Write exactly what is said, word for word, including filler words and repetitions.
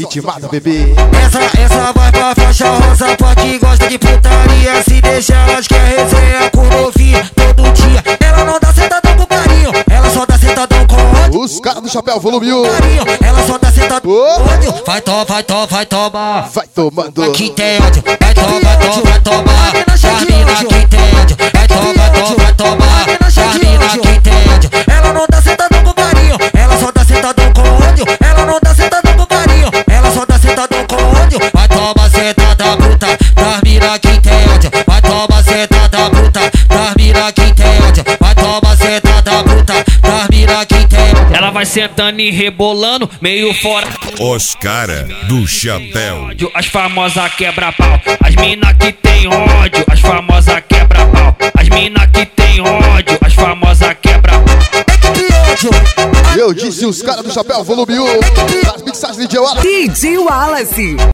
que te mata, bebê. Essa, essa vai pra faixa rosa, pra que gosta de putaria. Se deixa, elas quer resenha com novinha todo dia. Ela não dá sentadão com carinho, ela só dá sentadão com ódio. Os caras do chapéu, volume um. Ela só dá sentadão com Oh. ódio. Vai tomar, vai tomar, vai tomar. Vai tomando. Aqui tem ódio. Vai tomar, vai tomar, vai tomar. Termina aqui tem ódio. Vai tomar, vai tomar, vai tomar. Termina aqui tem ódio. Ela não dá sentadão com carinho, ela só dá sentadão com ódio. Ela não dá sentadão com carinho, ela só dá sentadão com ódio. Vai tomar sentada bruta, termina aqui tem ódio. Vai tomar sentada bruta, termina aqui tem ódio. Vai tomar sentada bruta, termina aqui tem ódio. Ela vai sentando e rebolando, meio fora. Os cara do chapéu. As famosas quebra-pau. As mina que tem ódio. As famosas quebra-pau. As mina que tem ódio. As famosas quebra-pau. Eu disse os caras do chapéu, volume um. Das mixagens de D J Wallace. D J Wallace.